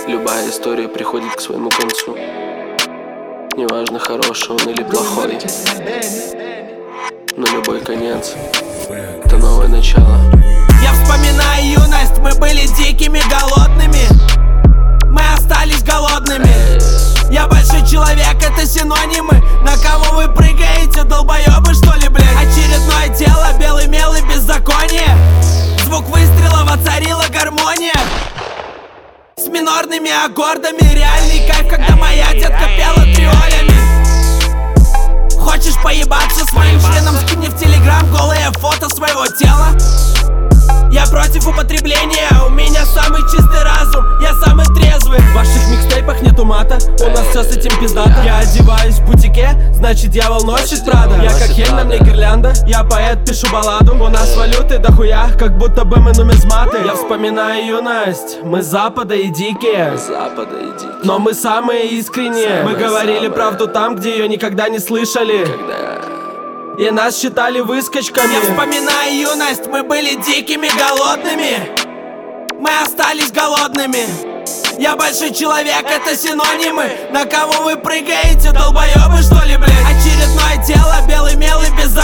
Любая история приходит к своему концу. Неважно, хороший он или плохой, но любой конец — это новое начало. Я вспоминаю юность, мы были дикими, голодными. Мы остались голодными. Я большой человек, это синонимы. На кого вы прыгаете, долбоебы что ли, блядь? Очередное дело, белый мел и беззаконие. Звук выстрела воцарила гармония. С минорными аккордами, реальный кайф, когда моя детка пела триолями. Хочешь поебаться с моим членом, скинь мне в телеграм голое фото своего тела. Я против употребления, у меня самый чистый разум, я самый трезвый. В ваших микстейпах нету мата, у нас все с этим пиздато. Я одеваюсь в бутике, значит дьявол носит Прада. Я как хель, на мне гирлянда, я поэт, пишу балладу. У нас валюты дохуя, как будто бы мы нумизматы. Я вспоминаю юность, мы запада и дикие, но мы самые искренние. Мы говорили правду там, где ее никогда не слышали, и нас считали выскочками. Я вспоминаю юность, мы были дикими, голодными. Мы остались голодными. Я большой человек, это синонимы. На кого вы прыгаете, долбоебы что ли, блядь? Очередное дело, белый мел и без